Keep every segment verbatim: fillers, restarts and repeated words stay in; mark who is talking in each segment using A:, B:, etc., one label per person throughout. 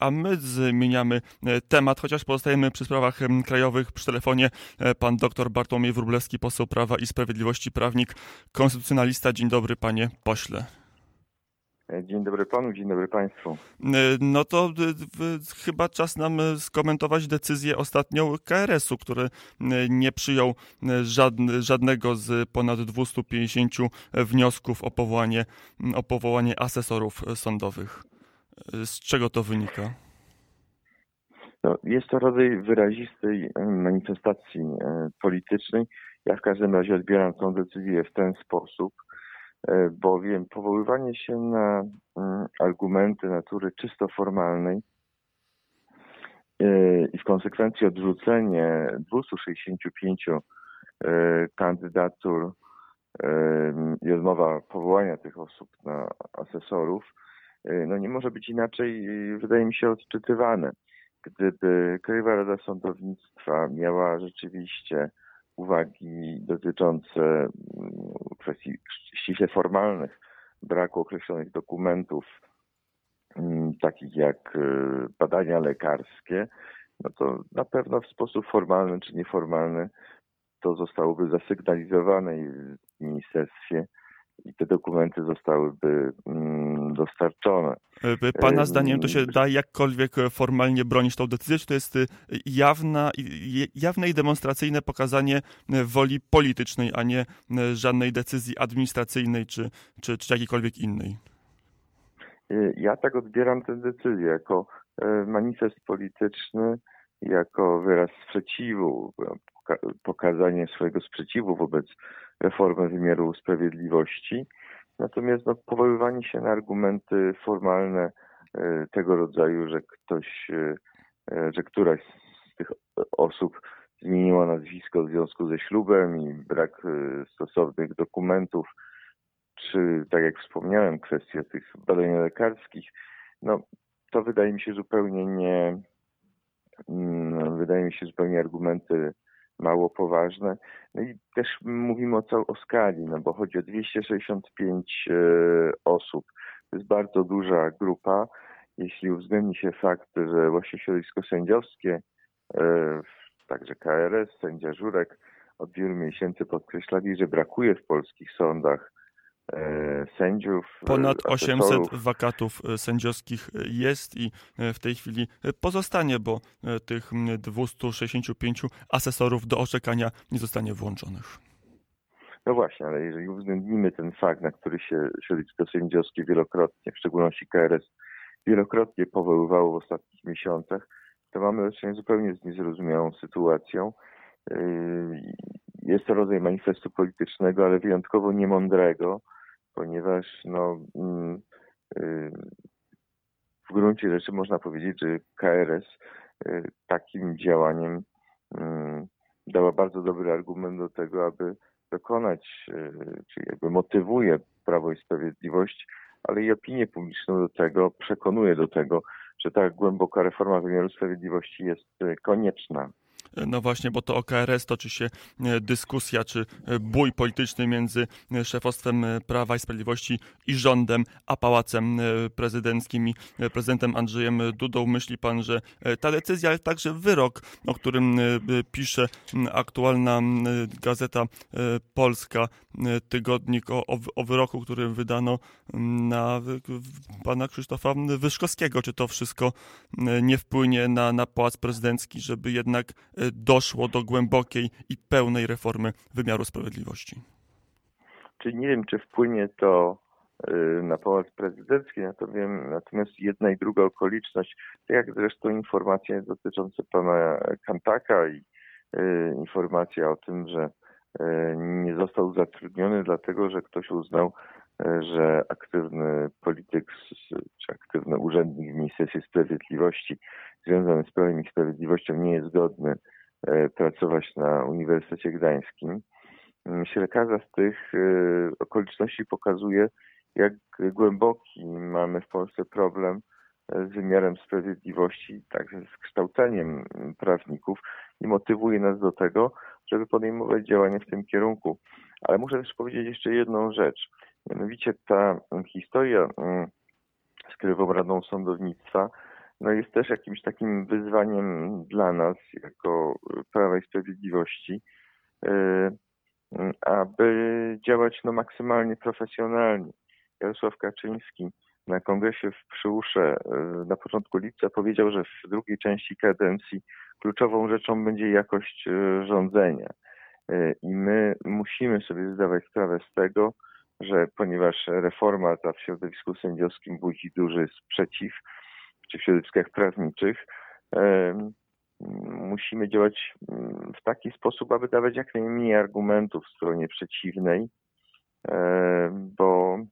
A: a my zmieniamy temat, chociaż pozostajemy przy sprawach krajowych. Przy telefonie pan dr Bartłomiej Wróblewski, poseł Prawa i Sprawiedliwości, prawnik, konstytucjonalista. Dzień dobry, panie pośle.
B: Dzień dobry panu, dzień dobry państwu.
A: No to chyba czas nam skomentować decyzję ostatnią K R S u, który nie przyjął żadne, żadnego z ponad dwieście pięćdziesiąt wniosków o powołanie, o powołanie asesorów sądowych. Z czego to wynika?
B: No, jest to rodzaj wyrazistej manifestacji politycznej. Ja w każdym razie odbieram tę decyzję w ten sposób, bowiem powoływanie się na argumenty natury czysto formalnej i w konsekwencji odrzucenie dwieście sześćdziesiąt pięć kandydatur i odmowa powołania tych osób na asesorów, no nie może być inaczej, wydaje mi się, odczytywane. Gdyby Krajowa Rada Sądownictwa miała rzeczywiście uwagi dotyczące kwestii ściśle formalnych, braku określonych dokumentów, takich jak badania lekarskie, no to na pewno w sposób formalny czy nieformalny to zostałoby zasygnalizowane w ministerstwie i te dokumenty zostałyby dostarczone.
A: Pana zdaniem to się da jakkolwiek formalnie bronić tą decyzję, czy to jest jawna, jawne i demonstracyjne pokazanie woli politycznej, a nie żadnej decyzji administracyjnej czy, czy, czy jakiejkolwiek innej?
B: Ja tak odbieram tę decyzję jako manifest polityczny, jako wyraz sprzeciwu, pokazanie swojego sprzeciwu wobec reformy wymiaru sprawiedliwości. Natomiast no, powoływanie się na argumenty formalne tego rodzaju, że ktoś, że któraś z tych osób zmieniła nazwisko w związku ze ślubem i brak stosownych dokumentów, czy tak jak wspomniałem, kwestia tych badań lekarskich, no to wydaje mi się zupełnie nie, wydaje mi się zupełnie argumenty mało poważne. No i też mówimy o, cał- o skali, no bo chodzi o dwieście sześćdziesiąt pięć e, osób. To jest bardzo duża grupa. Jeśli uwzględni się fakt, że właśnie środowisko sędziowskie, e, także K R S, sędzia Żurek od wielu miesięcy podkreślali, że brakuje w polskich sądach sędziów,
A: Ponad osiemset
B: asesorów.
A: wakatów sędziowskich jest i w tej chwili pozostanie, bo tych dwieście sześćdziesiąt pięć asesorów do orzekania nie zostanie włączonych.
B: No właśnie, ale jeżeli uwzględnimy ten fakt, na który się środowisko sędziowskie wielokrotnie, w szczególności K R S, wielokrotnie powoływało w ostatnich miesiącach, to mamy do czynienia zupełnie z niezrozumiałą sytuacją. Jest to rodzaj manifestu politycznego, ale wyjątkowo niemądrego, ponieważ no, w gruncie rzeczy można powiedzieć, że K R S takim działaniem dała bardzo dobry argument do tego, aby dokonać, czyli jakby motywuje Prawo i Sprawiedliwość, ale i opinię publiczną do tego, przekonuje do tego, że ta głęboka reforma wymiaru sprawiedliwości jest konieczna.
A: No właśnie, bo to o K R S toczy się dyskusja, czy bój polityczny między szefostwem Prawa i Sprawiedliwości i rządem, a Pałacem Prezydenckim i prezydentem Andrzejem Dudą. Myśli pan, że ta decyzja, ale także wyrok, o którym pisze aktualna Gazeta Polska, tygodnik o, o wyroku, który wydano na pana Krzysztofa Wyszkowskiego, czy to wszystko nie wpłynie na, na Pałac Prezydencki, żeby jednak doszło do głębokiej i pełnej reformy wymiaru sprawiedliwości?
B: Czyli nie wiem, czy wpłynie to na Pałac Prezydencki, natomiast jedna i druga okoliczność, tak jak zresztą informacje dotyczące pana Kantaka i informacja o tym, że nie został zatrudniony dlatego, że ktoś uznał, że aktywny polityk czy aktywny urzędnik w Ministerstwie Sprawiedliwości związany z Prawem i Sprawiedliwością nie jest godny pracować na Uniwersytecie Gdańskim. Myślę, że każda z tych okoliczności pokazuje, jak głęboki mamy w Polsce problem z wymiarem sprawiedliwości, także z kształceniem prawników i motywuje nas do tego, żeby podejmować działania w tym kierunku. Ale muszę też powiedzieć jeszcze jedną rzecz. Mianowicie ta historia z Krajową Radą Sądownictwa no jest też jakimś takim wyzwaniem dla nas jako Prawa i Sprawiedliwości, aby działać no, maksymalnie profesjonalnie. Jarosław Kaczyński na kongresie w Przyłusze na początku lipca powiedział, że w drugiej części kadencji kluczową rzeczą będzie jakość rządzenia. I my musimy sobie zdawać sprawę z tego, że ponieważ reforma ta w środowisku sędziowskim budzi duży sprzeciw, czy w środowiskach prawniczych, musimy działać w taki sposób, aby dawać jak najmniej argumentów w stronie przeciwnej, bo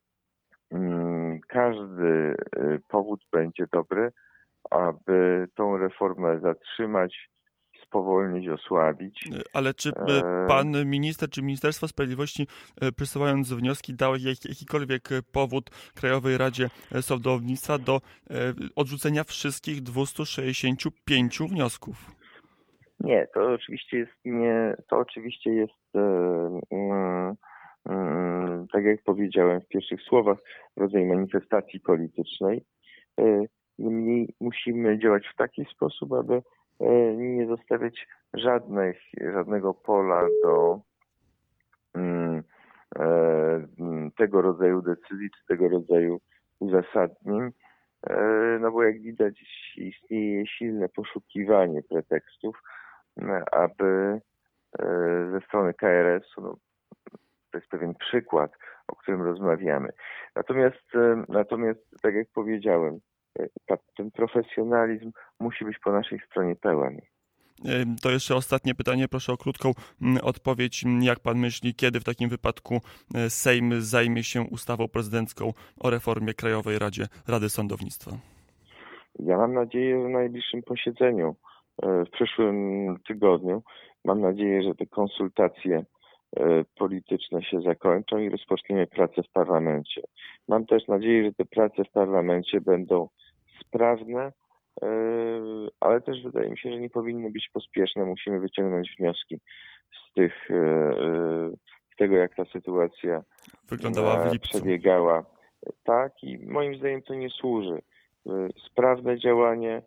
B: każdy powód będzie dobry, aby tą reformę zatrzymać, spowolnić, osłabić.
A: Ale czy pan minister, czy Ministerstwo Sprawiedliwości, przesyłając wnioski, dało jakikolwiek powód Krajowej Radzie Sądownictwa do odrzucenia wszystkich dwieście sześćdziesiąt pięć wniosków?
B: Nie, to oczywiście jest nie, to oczywiście jest mm, mm, tak jak powiedziałem w pierwszych słowach, rodzaj manifestacji politycznej. Niemniej musimy działać w taki sposób, aby nie zostawiać żadnych, żadnego pola do mm, e, tego rodzaju decyzji czy tego rodzaju uzasadnień, e, no bo jak widać istnieje silne poszukiwanie pretekstów, aby e, ze strony K R S-u, no, to jest pewien przykład, o którym rozmawiamy. Natomiast, e, natomiast tak jak powiedziałem, ten profesjonalizm musi być po naszej stronie pełen.
A: To jeszcze ostatnie pytanie. Proszę o krótką odpowiedź. Jak pan myśli, kiedy w takim wypadku Sejm zajmie się ustawą prezydencką o reformie Krajowej Radzie Rady Sądownictwa?
B: Ja mam nadzieję, że w najbliższym posiedzeniu, w przyszłym tygodniu, mam nadzieję, że te konsultacje polityczne się zakończą i rozpoczniemy pracę w parlamencie. Mam też nadzieję, że te prace w parlamencie będą sprawne, ale też wydaje mi się, że nie powinny być pospieszne. Musimy wyciągnąć wnioski z tych, z tego, jak ta sytuacja
A: wyglądała w lipcu,
B: przebiegała. Tak, i moim zdaniem to nie służy. Sprawne działanie,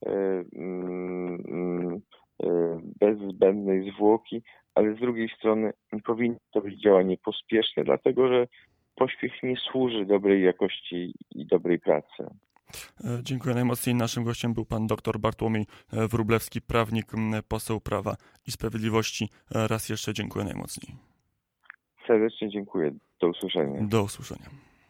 B: bez zbędnej zwłoki, ale z drugiej strony nie powinno to być działanie pospieszne, dlatego że pośpiech nie służy dobrej jakości i dobrej pracy.
A: Dziękuję najmocniej. Naszym gościem był pan dr Bartłomiej Wróblewski, prawnik, poseł Prawa i Sprawiedliwości. Raz jeszcze dziękuję najmocniej.
B: Serdecznie dziękuję. Do usłyszenia.
A: Do usłyszenia.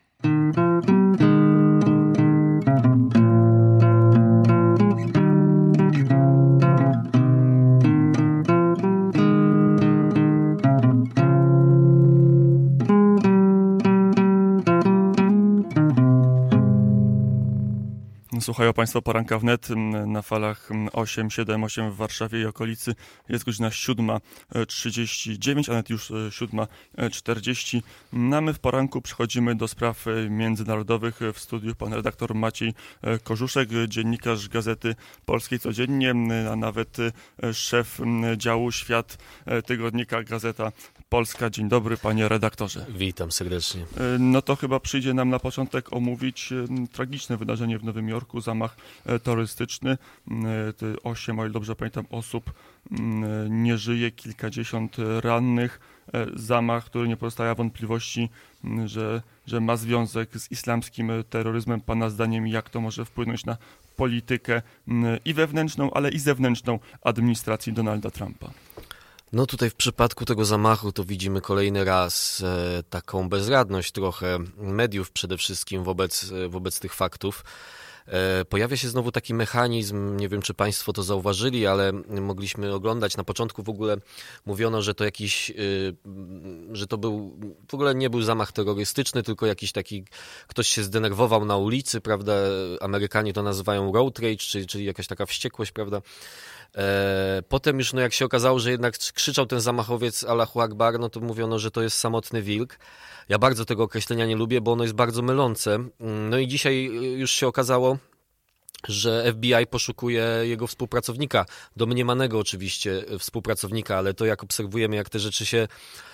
A: Słuchają państwo Poranka Wnet na falach osiem siedem osiem w Warszawie i okolicy. Jest godzina siódma trzydzieści dziewięć, a nawet już siódma czterdzieści. A my w poranku przechodzimy do spraw międzynarodowych. W studiu pan redaktor Maciej Korzuszek, dziennikarz Gazety Polskiej Codziennie, a nawet szef działu Świat tygodnika Gazeta Polska. Dzień dobry, panie redaktorze.
C: Witam serdecznie.
A: No to chyba przyjdzie nam na początek omówić tragiczne wydarzenie w Nowym Jorku, zamach terrorystyczny. Osiem, o ile dobrze pamiętam, osób nie żyje, kilkadziesiąt rannych. Zamach, który nie pozostawia wątpliwości, że, że ma związek z islamskim terroryzmem. Pana zdaniem, jak to może wpłynąć na politykę i wewnętrzną, ale i zewnętrzną administracji Donalda Trumpa?
C: No tutaj w przypadku tego zamachu to widzimy kolejny raz e, taką bezradność trochę mediów przede wszystkim wobec, wobec tych faktów. E, pojawia się znowu taki mechanizm, nie wiem czy państwo to zauważyli, ale mogliśmy oglądać na początku w ogóle mówiono, że to jakiś, e, że to był, w ogóle nie był zamach terrorystyczny, tylko jakiś taki, ktoś się zdenerwował na ulicy, prawda, Amerykanie to nazywają road rage, czyli, czyli jakaś taka wściekłość, prawda. Potem już, no jak się okazało, że jednak krzyczał ten zamachowiec Allahu Akbar, no to mówiono, że to jest samotny wilk. Ja bardzo tego określenia nie lubię, bo ono jest bardzo mylące. No i dzisiaj już się okazało, że F B I poszukuje jego współpracownika, domniemanego oczywiście współpracownika, ale to jak obserwujemy, jak te rzeczy się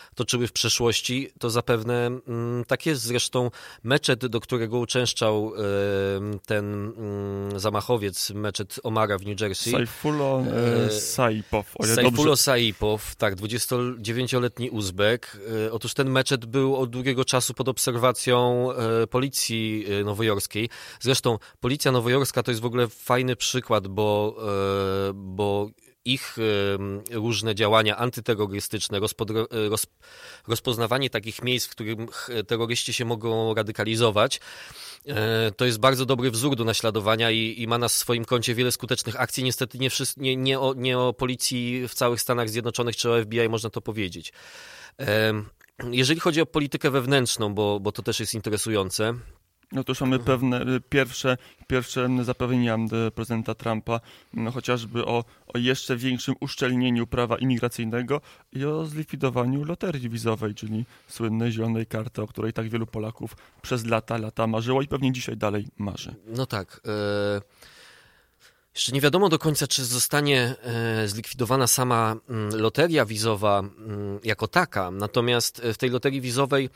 C: toczyły w przeszłości, to zapewne tak jest. Zresztą meczet, do którego uczęszczał ten zamachowiec, meczet Omara w New Jersey.
A: Saifullo e, Saipow.
C: Saifullo Saipow, tak, dwudziestodziewięcioletni Uzbek. Otóż ten meczet był od długiego czasu pod obserwacją policji nowojorskiej. Zresztą policja nowojorska to jest w ogóle fajny przykład, bo, bo ich różne działania antyterrorystyczne, rozpod- roz, rozpoznawanie takich miejsc, w których terroryści się mogą radykalizować, to jest bardzo dobry wzór do naśladowania i, i ma na swoim koncie wiele skutecznych akcji. Niestety nie, wszyscy, nie, nie, o, nie o policji w całych Stanach Zjednoczonych czy o F B I można to powiedzieć. Jeżeli chodzi o politykę wewnętrzną, bo, bo to też jest interesujące,
A: no to już mamy pewne pierwsze, pierwsze zapewnienia prezydenta Trumpa, no chociażby o, o jeszcze większym uszczelnieniu prawa imigracyjnego i o zlikwidowaniu loterii wizowej, czyli słynnej zielonej karty, o której tak wielu Polaków przez lata, lata marzyło i pewnie dzisiaj dalej marzy.
C: No tak. E... Jeszcze nie wiadomo do końca, czy zostanie zlikwidowana sama loteria wizowa jako taka, natomiast w tej loterii wizowej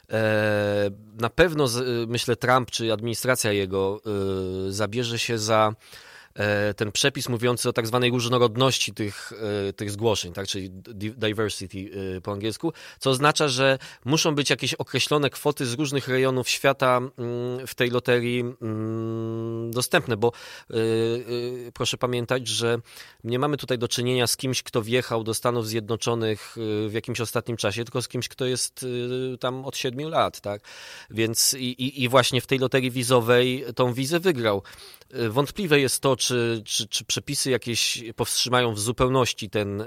C: na pewno, myślę, Trump czy administracja jego zabierze się za ten przepis mówiący o tak zwanej różnorodności tych, tych zgłoszeń, tak, czyli diversity po angielsku, co oznacza, że muszą być jakieś określone kwoty z różnych rejonów świata w tej loterii dostępne, bo proszę pamiętać, że nie mamy tutaj do czynienia z kimś, kto wjechał do Stanów Zjednoczonych w jakimś ostatnim czasie, tylko z kimś, kto jest tam od siedmiu lat, tak, więc i, i, i właśnie w tej loterii wizowej tą wizę wygrał. Wątpliwe jest to, czy, czy, czy przepisy jakieś powstrzymają w zupełności ten,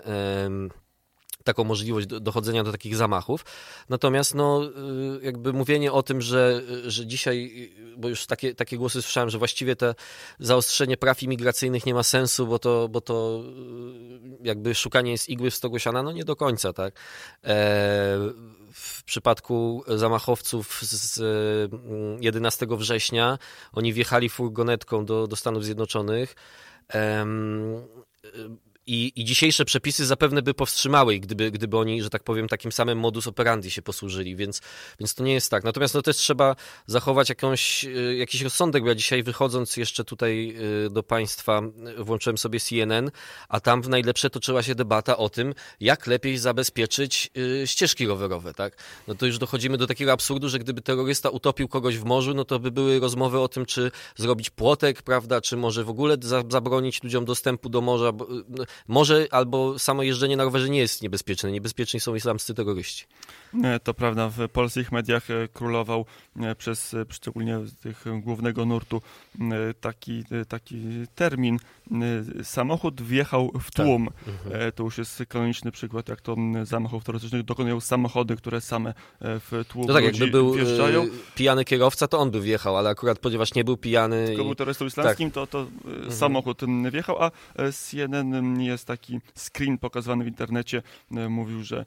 C: taką możliwość dochodzenia do takich zamachów. Natomiast no, jakby mówienie o tym, że, że dzisiaj, bo już takie, takie głosy słyszałem, że właściwie to zaostrzenie praw imigracyjnych nie ma sensu, bo to, bo to jakby szukanie jest igły w stogu siana, no nie do końca, tak. W przypadku zamachowców z jedenastego września oni wjechali furgonetką do, do Stanów Zjednoczonych i, i dzisiejsze przepisy zapewne by powstrzymały ich, gdyby, gdyby oni, że tak powiem, takim samym modus operandi się posłużyli, więc, więc to nie jest tak. Natomiast no, też trzeba zachować jakąś, jakiś rozsądek, bo ja dzisiaj wychodząc jeszcze tutaj do Państwa włączyłem sobie C N N, a tam w najlepsze toczyła się debata o tym, jak lepiej zabezpieczyć ścieżki rowerowe, tak? No to już dochodzimy do takiego absurdu, że gdyby terrorysta utopił kogoś w morzu, no to by były rozmowy o tym, czy zrobić płotek, prawda, czy może w ogóle zabronić ludziom dostępu do morza. Może albo samo jeżdżenie na rowerze nie jest niebezpieczne. Niebezpieczni są islamscy terroryści.
A: To prawda, w polskich mediach królował przez szczególnie tych głównego nurtu taki, taki termin. Samochód wjechał w tłum. Tak. Mhm. To już jest kanoniczny przykład, jak to zamachów terrorystycznych dokonują samochody, które same w tłum
C: no tak,
A: ludzi
C: jakby był
A: wjeżdżają.
C: Pijany kierowca, to on by wjechał, ale akurat ponieważ nie był pijany...
A: Tylko i... był terrorystą islamskim, tak. to, to mhm. samochód wjechał, a C N N jest taki screen pokazywany w internecie. Mówił, że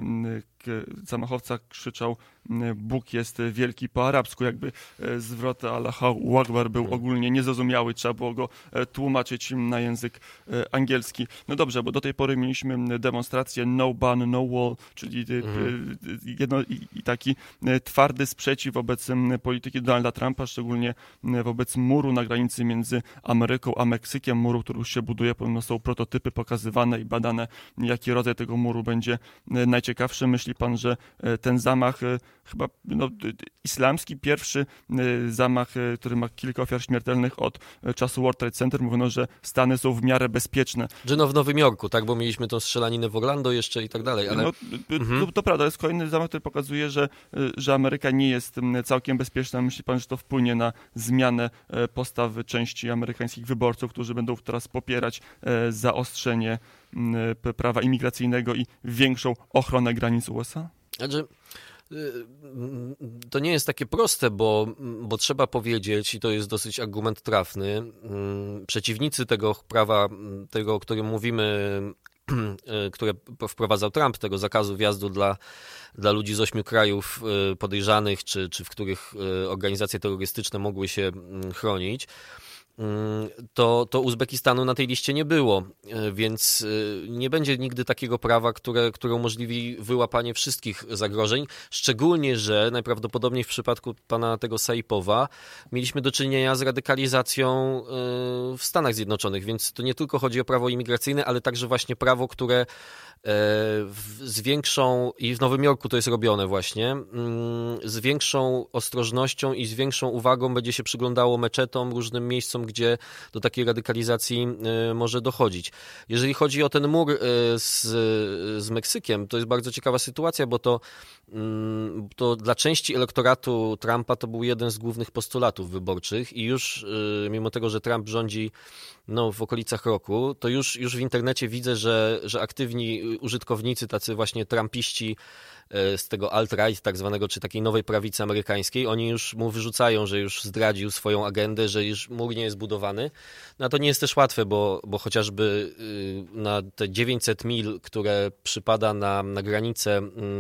A: zamachowca krzyczał: Bóg jest wielki po arabsku, jakby zwrot Allahu Akbar był ogólnie niezrozumiały, trzeba było go tłumaczyć na język angielski. No dobrze, bo do tej pory mieliśmy demonstrację no ban, no wall, czyli mhm. jedno, i taki twardy sprzeciw wobec polityki Donalda Trumpa, szczególnie wobec muru na granicy między Ameryką a Meksykiem, muru, który już się buduje, podobno są prototypy pokazywane i badane, jaki rodzaj tego muru będzie najciekawszy. Myśli pan, że ten zamach, chyba no, islamski pierwszy zamach, który ma kilka ofiar śmiertelnych od czasu World Trade Center, mówiono, że Stany są w miarę bezpieczne.
C: Że no w Nowym Jorku, tak, bo mieliśmy tą strzelaninę w Orlando jeszcze i tak dalej, ale...
A: No,
C: mhm.
A: to, to prawda, jest kolejny zamach, który pokazuje, że, że Ameryka nie jest całkiem bezpieczna. Myśli pan, że to wpłynie na zmianę postawy części amerykańskich wyborców, którzy będą teraz popierać zaostrzenie prawa imigracyjnego i większą ochronę granic U S A?
C: Znaczy, to nie jest takie proste, bo, bo trzeba powiedzieć, i to jest dosyć argument trafny, przeciwnicy tego prawa, tego, o którym mówimy, które wprowadzał Trump, tego zakazu wjazdu dla, dla ludzi z ośmiu krajów podejrzanych, czy, czy w których organizacje terrorystyczne mogły się chronić, to, to Uzbekistanu na tej liście nie było, więc nie będzie nigdy takiego prawa, które, które umożliwi wyłapanie wszystkich zagrożeń, szczególnie, że najprawdopodobniej w przypadku pana tego Saipowa mieliśmy do czynienia z radykalizacją w Stanach Zjednoczonych, więc to nie tylko chodzi o prawo imigracyjne, ale także właśnie prawo, które z większą, i w Nowym Jorku to jest robione właśnie, z większą ostrożnością i z większą uwagą będzie się przyglądało meczetom, różnym miejscom, gdzie do takiej radykalizacji może dochodzić. Jeżeli chodzi o ten mur z, z Meksykiem, to jest bardzo ciekawa sytuacja, bo to, to dla części elektoratu Trumpa to był jeden z głównych postulatów wyborczych i już mimo tego, że Trump rządzi no, w okolicach roku, to już, już w internecie widzę, że, że aktywni użytkownicy, tacy właśnie trumpiści z tego alt-right tak zwanego, czy takiej nowej prawicy amerykańskiej, oni już mu wyrzucają, że już zdradził swoją agendę, że już mur nie jest budowany. No to nie jest też łatwe, bo, bo chociażby na te dziewięćset mil, które przypada na, na granicę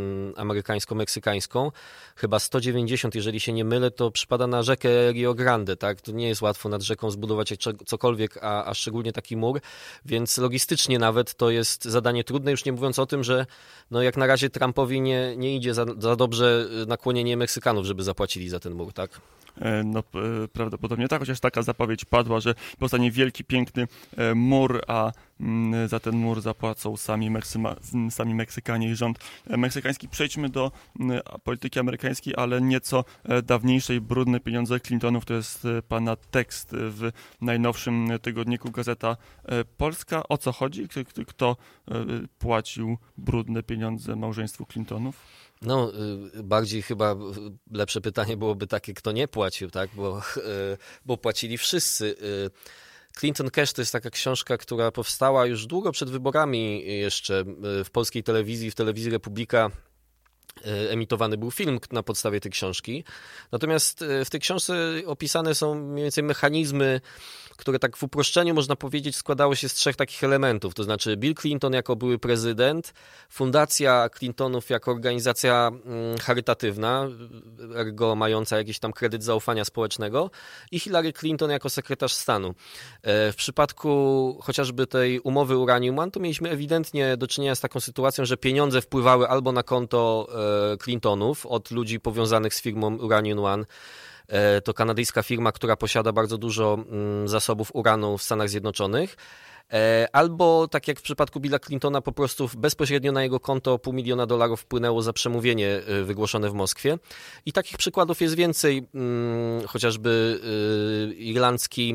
C: amerykańsko-meksykańską, chyba sto dziewięćdziesiąt, jeżeli się nie mylę, to przypada na rzekę Rio Grande, tak? To nie jest łatwo nad rzeką zbudować cokolwiek, a, a szczególnie taki mur, więc logistycznie nawet to jest zadanie trudne, już nie mówiąc o tym, że no jak na razie Trumpowi nie nie idzie za, za dobrze nakłonienie Meksykanów, żeby zapłacili za ten mur, tak?
A: No prawdopodobnie tak, chociaż taka zapowiedź padła, że powstanie wielki, piękny mur, a za ten mur zapłacą sami, Meksyma, sami Meksykanie i rząd meksykański. Przejdźmy do polityki amerykańskiej, ale nieco dawniejszej. Brudne pieniądze Clintonów to jest pana tekst w najnowszym tygodniku Gazeta Polska. O co chodzi? Kto płacił brudne pieniądze małżeństwu Clintonów?
C: No, bardziej chyba lepsze pytanie byłoby takie, kto nie płacił, tak? Bo, bo płacili wszyscy. Clinton Cash to jest taka książka, która powstała już długo przed wyborami jeszcze w polskiej telewizji, w telewizji Republika. Emitowany był film na podstawie tej książki. Natomiast w tej książce opisane są mniej więcej mechanizmy, które tak w uproszczeniu można powiedzieć składały się z trzech takich elementów. To znaczy Bill Clinton jako były prezydent, Fundacja Clintonów jako organizacja charytatywna, ergo mająca jakiś tam kredyt zaufania społecznego i Hillary Clinton jako sekretarz stanu. W przypadku chociażby tej umowy Uranium One to mieliśmy ewidentnie do czynienia z taką sytuacją, że pieniądze wpływały albo na konto Clintonów od ludzi powiązanych z firmą Uranium One. To kanadyjska firma, która posiada bardzo dużo zasobów uranu w Stanach Zjednoczonych. Albo, tak jak w przypadku Billa Clintona, po prostu bezpośrednio na jego konto pół miliona dolarów wpłynęło za przemówienie wygłoszone w Moskwie. I takich przykładów jest więcej. Chociażby irlandzki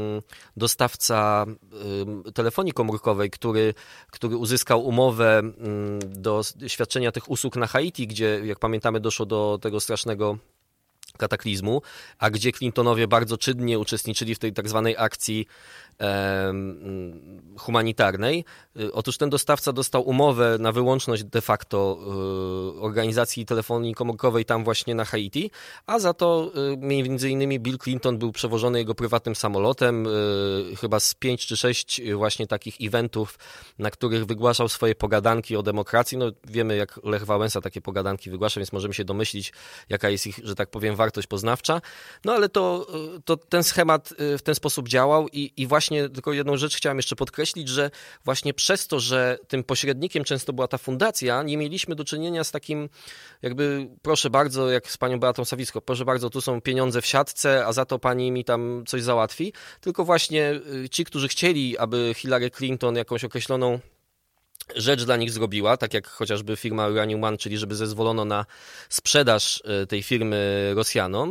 C: dostawca telefonii komórkowej, który, który uzyskał umowę do świadczenia tych usług na Haiti, gdzie, jak pamiętamy, doszło do tego strasznego kataklizmu, a gdzie Clintonowie bardzo czynnie uczestniczyli w tej tak zwanej akcji e, humanitarnej. Otóż ten dostawca dostał umowę na wyłączność de facto e, organizacji telefonii komórkowej tam właśnie na Haiti, a za to e, między innymi Bill Clinton był przewożony jego prywatnym samolotem, e, chyba z pięć czy sześć właśnie takich eventów, na których wygłaszał swoje pogadanki o demokracji. No wiemy, jak Lech Wałęsa takie pogadanki wygłasza, więc możemy się domyślić, jaka jest ich, że tak powiem, wartość poznawcza. No ale to, to ten schemat w ten sposób działał i, i właśnie tylko jedną rzecz chciałem jeszcze podkreślić, że właśnie przez to, że tym pośrednikiem często była ta fundacja, nie mieliśmy do czynienia z takim jakby, proszę bardzo, jak z panią Beatą Sawicką, proszę bardzo, tu są pieniądze w siatce, a za to pani mi tam coś załatwi, tylko właśnie ci, którzy chcieli, aby Hillary Clinton jakąś określoną rzecz dla nich zrobiła, tak jak chociażby firma Uranium One, czyli żeby zezwolono na sprzedaż tej firmy Rosjanom,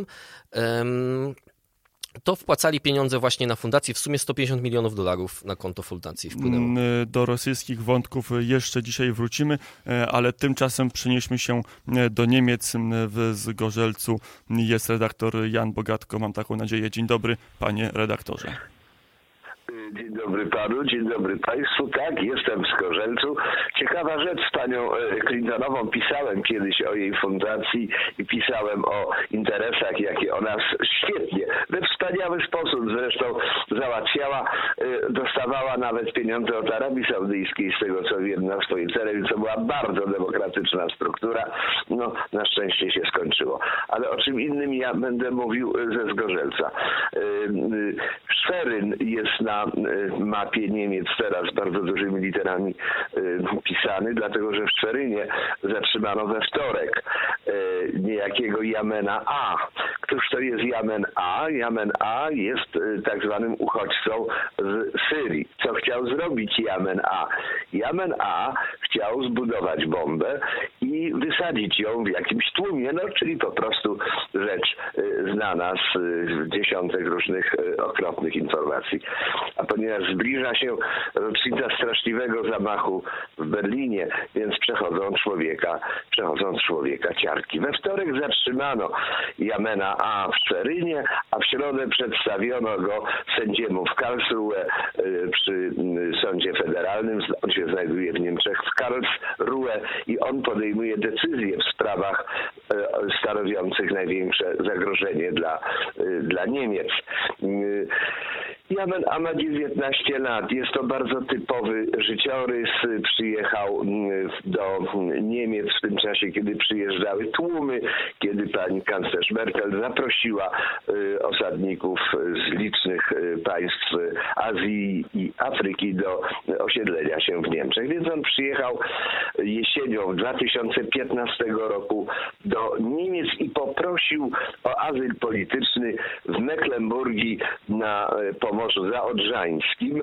C: to wpłacali pieniądze właśnie na fundację. W sumie sto pięćdziesiąt milionów dolarów na konto fundacji wpłynęło.
A: Do rosyjskich wątków jeszcze dzisiaj wrócimy, ale tymczasem przenieśmy się do Niemiec. W Zgorzelcu jest redaktor Jan Bogatko. Mam taką nadzieję. Dzień dobry, panie redaktorze.
D: Dzień dobry panu, dzień dobry państwu. Tak, jestem w Zgorzelcu. Ciekawa rzecz z panią Clintonową. Pisałem kiedyś o jej fundacji i pisałem o interesach, jakie ona świetnie, we wspaniały sposób zresztą załatwiała. Dostawała nawet pieniądze od Arabii Saudyjskiej, z tego co wiem, na swoje cele, więc to była bardzo demokratyczna struktura. No, na szczęście się skończyło. Ale o czym innym ja będę mówił ze Zgorzelca. Szweryn jest na mapie Niemiec teraz bardzo dużymi literami pisany, dlatego że w Szwerynie zatrzymano we wtorek niejakiego Jamena A. Któż to jest Jamen A? Jamen A jest tak zwanym uchodźcą z Syrii. Co chciał zrobić Jamen A? Jamen A chciał zbudować bombę i wysadzić ją w jakimś tłumie, no czyli po prostu rzecz znana z dziesiątek różnych okropnych informacji. A ponieważ zbliża się rocznica straszliwego zamachu w Berlinie, więc przechodzą człowieka, przechodzą człowieka ciarki. We wtorek zatrzymano Jamena A w Szwerynie, a w środę przedstawiono go sędziemu w Karlsruhe przy sądzie federalnym. On się znajduje w Niemczech w Karlsruhe i on podejmuje decyzje w sprawach stanowiących największe zagrożenie dla, dla Niemiec. Jamen A ma dziewiętnaście lat. Jest to bardzo typowy życiorys. Przyjechał do Niemiec w tym czasie, kiedy przyjeżdżały tłumy, kiedy pani kanclerz Merkel zaprosiła osadników z licznych państw Azji i Afryki do osiedlenia się w Niemczech. Więc on przyjechał jesienią dwa tysiące piętnastego roku do Niemiec i poprosił o azyl polityczny w Mecklenburgii na Pomorzu Zaodrzańskim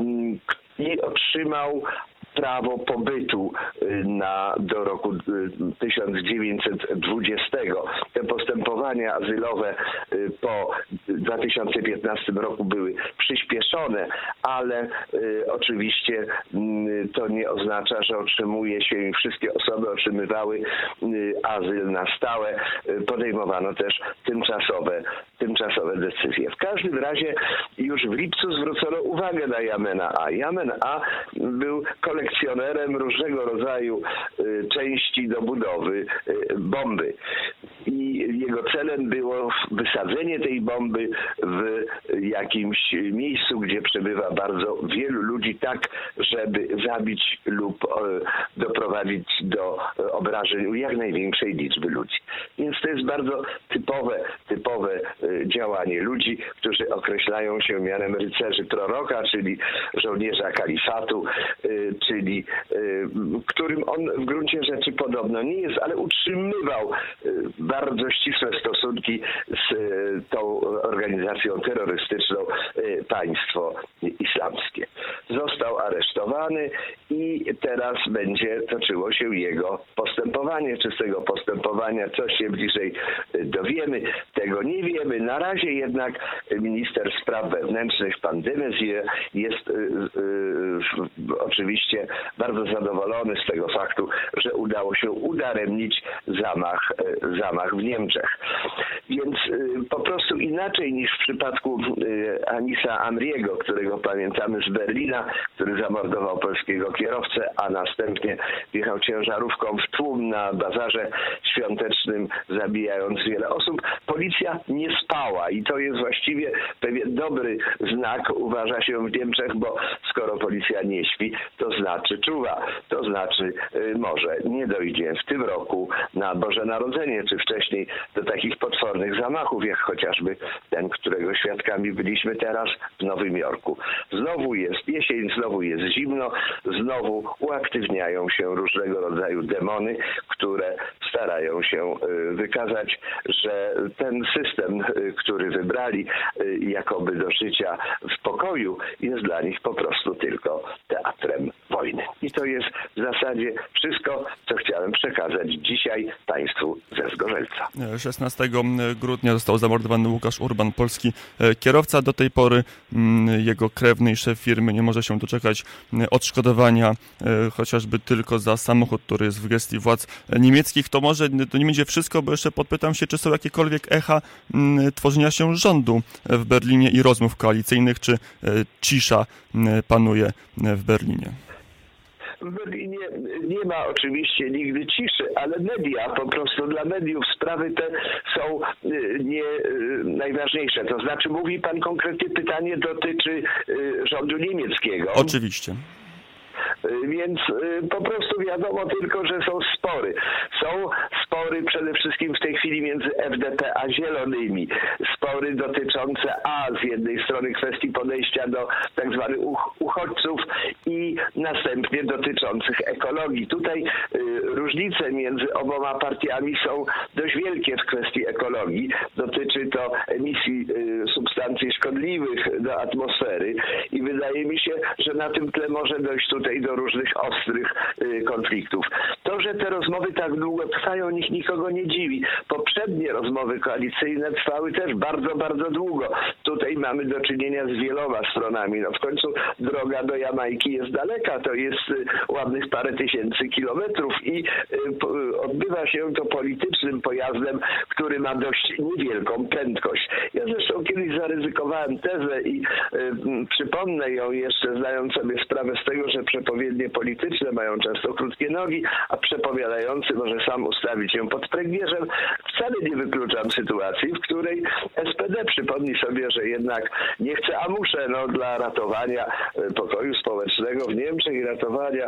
D: i otrzymał prawo pobytu na, do roku tysiąc dziewięćset dwudziestego. Te postępowania azylowe po dwa tysiące piętnastym roku były przyspieszone, ale y, oczywiście y, to nie oznacza, że otrzymuje się i wszystkie osoby otrzymywały y, azyl na stałe. Y, podejmowano też tymczasowe, tymczasowe decyzje. W każdym razie już w lipcu zwrócono uwagę na Jamena A. Jamen A był kolekcjonerem różnego rodzaju y, części do budowy y, bomby. I jego celem było wysadzenie tej bomby w jakimś miejscu, gdzie przebywa bardzo wielu ludzi, tak żeby zabić lub doprowadzić do obrażeń u jak największej liczby ludzi. Więc to jest bardzo typowe, typowe działanie ludzi, którzy określają się mianem rycerzy proroka, czyli żołnierza kalifatu, czyli którym on w gruncie rzeczy podobno nie jest, ale utrzymywał bardzo ścisłe stosunki z tą organizacją terrorystyczną Państwo Islamskie. Został aresztowany i teraz będzie toczyło się jego postępowanie. Czy z tego postępowania coś się bliżej dowiemy? Tego nie wiemy. Na razie jednak minister spraw wewnętrznych, pan de Maizière, jest y, y, oczywiście bardzo zadowolony z tego faktu, że udało się udaremnić zamach, y, zamach w Niemczech. Więc y, po prostu inaczej niż w przypadku y, Anisa Amriego, którego pamiętamy z Berlina, który zamordował polskiego kierowcę, a następnie wjechał ciężarówką w tłum na bazarze świątecznym, zabijając wiele osób. Policja nie spała i to jest właściwie pewien dobry znak, uważa się w Niemczech, bo skoro policja nie śpi, to znaczy czuwa. To znaczy y, może nie dojdzie w tym roku na Boże Narodzenie, czy wcześniej do takich potwornych zamachów, jak chociażby ten, którego świadkami byliśmy teraz w Nowym Jorku. Znowu jest jesień, znowu jest zimno, znowu uaktywniają się różnego rodzaju demony, które starają się wykazać, że ten system, który wybrali jakoby do życia w pokoju, jest dla nich po prostu tylko teatrem wojny. I to jest w zasadzie wszystko, co chciałem przekazać dzisiaj Państwu ze Zgorzelca.
A: szesnastego grudnia został zamordowany Łukasz Urban, polski kierowca. Do tej pory jego krewny i szef firmy nie może się doczekać odszkodowania, chociażby tylko za samochód, który jest w gestii władz niemieckich. To może to nie będzie wszystko, bo jeszcze podpytam się, czy są jakiekolwiek echa tworzenia się rządu w Berlinie i rozmów koalicyjnych, czy cisza panuje w Berlinie?
D: W Berlinie nie ma oczywiście nigdy ciszy, ale media, po prostu dla mediów sprawy te są nie najważniejsze. To znaczy, mówi pan konkretnie, pytanie dotyczy rządu niemieckiego.
A: Oczywiście.
D: Więc po prostu wiadomo tylko, że są spory. Są spory przede wszystkim w tej chwili między F D P a Zielonymi. Spory dotyczące a z jednej strony kwestii podejścia do tak zwanych uchodźców i następnie dotyczących ekologii. Tutaj y, różnice między oboma partiami są dość wielkie w kwestii ekologii. Dotyczy to emisji y, substancji szkodliwych do atmosfery i wydaje mi się, że na tym tle może dojść tutaj do różnych ostrych y, konfliktów. To, że te rozmowy tak długo trwają, nikt nikogo nie dziwi. Poprzednie rozmowy koalicyjne trwały też bardzo, bardzo długo. Tutaj mamy do czynienia z wieloma stronami. No w końcu droga do Jamajki jest daleka, to jest y, ładnych parę tysięcy kilometrów i y, po, odbywa się to politycznym pojazdem, który ma dość niewielką prędkość. Ja zresztą kiedyś zaryzykowałem tezę i y, y, przypomnę ją jeszcze, zdając sobie sprawę z tego, że przepowiednie polityczne mają często krótkie nogi, a przepowiadający może sam ustawić ją pod pręgierzem. Wcale nie wykluczam sytuacji, w której S P D przypomni sobie, że jednak nie chce, a muszę, no, dla ratowania pokoju społecznego w Niemczech i ratowania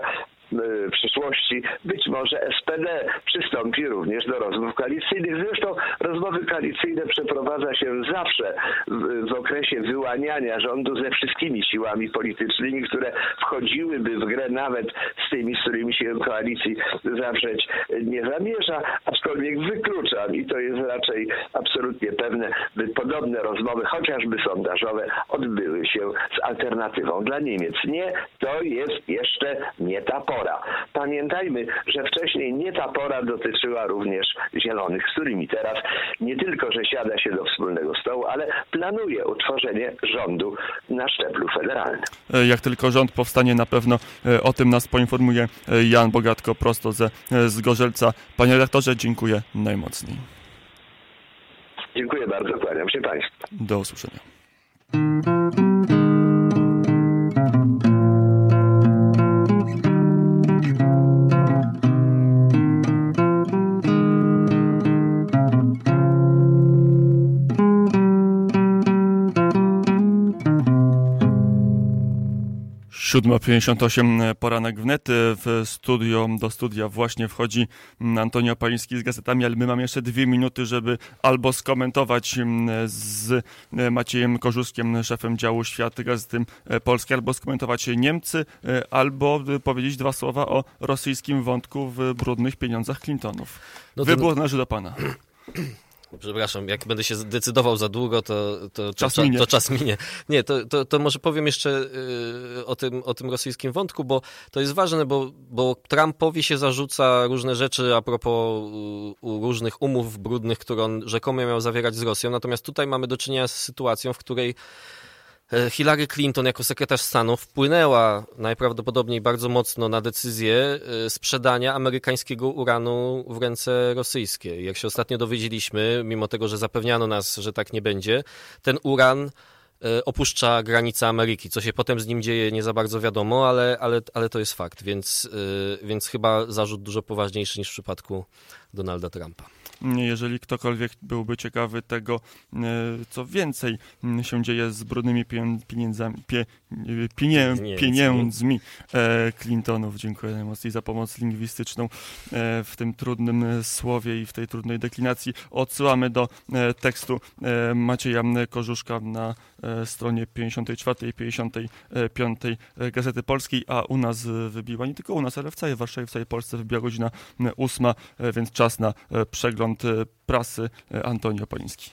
D: w przyszłości być może S P D przystąpi również do rozmów koalicyjnych. Zresztą rozmowy koalicyjne przeprowadza się zawsze w, w okresie wyłaniania rządu ze wszystkimi siłami politycznymi, które wchodziłyby w grę nawet z tymi, z którymi się koalicji zawrzeć nie zamierza, aczkolwiek wykluczam i to jest raczej absolutnie pewne, by podobne rozmowy, chociażby sondażowe, odbyły się z alternatywą dla Niemiec. Nie, to jest jeszcze nie ta pora. Pamiętajmy, że wcześniej nie ta pora dotyczyła również Zielonych, z którymi teraz nie tylko, że siada się do wspólnego stołu, ale planuje utworzenie rządu na szczeblu federalnym.
A: Jak tylko rząd powstanie, na pewno o tym nas poinformuje Jan Bogatko prosto ze Zgorzelca. Panie redaktorze, dziękuję najmocniej.
D: Dziękuję bardzo, kłaniam się Państwu.
A: Do usłyszenia. siódma pięćdziesiąt osiem, poranek wnet. W studio, do studia właśnie wchodzi Antoni Opaliński z gazetami, ale my mamy jeszcze dwie minuty, żeby albo skomentować z Maciejem Kożuskiem, szefem działu Świat Gazety Polskiej, albo skomentować Niemcy, albo powiedzieć dwa słowa o rosyjskim wątku w brudnych pieniądzach Clintonów. No to... Wybór należy do pana.
C: Przepraszam, jak będę się decydował za długo, to, to,
A: czas,
C: to,
A: minie.
C: to czas minie. Nie, to, to, to może powiem jeszcze y, o, tym, o tym rosyjskim wątku, bo to jest ważne, bo, bo Trumpowi się zarzuca różne rzeczy a propos y, różnych umów brudnych, które on rzekomo miał zawierać z Rosją. Natomiast tutaj mamy do czynienia z sytuacją, w której Hillary Clinton jako sekretarz stanu wpłynęła najprawdopodobniej bardzo mocno na decyzję sprzedania amerykańskiego uranu w ręce rosyjskie. Jak się ostatnio dowiedzieliśmy, mimo tego, że zapewniano nas, że tak nie będzie, ten uran opuszcza granice Ameryki. Co się potem z nim dzieje, nie za bardzo wiadomo, ale, ale, ale to jest fakt, więc, więc chyba zarzut dużo poważniejszy niż w przypadku Donalda Trumpa.
A: Jeżeli ktokolwiek byłby ciekawy tego, co więcej się dzieje z brudnymi pieniędzami, pie, pienie, pieniędzmi Clintonów, dziękuję najmocniej za pomoc lingwistyczną w tym trudnym słowie i w tej trudnej deklinacji. Odsyłamy do tekstu Macieja Kożuszka na stronie pięćdziesiątej czwartej i pięćdziesiątej piątej Gazety Polskiej, a u nas wybiła, nie tylko u nas, ale w całej Warszawie, w całej Polsce wybiła godzina ósma, więc czas na przegląd prasy. Antoni Opaliński.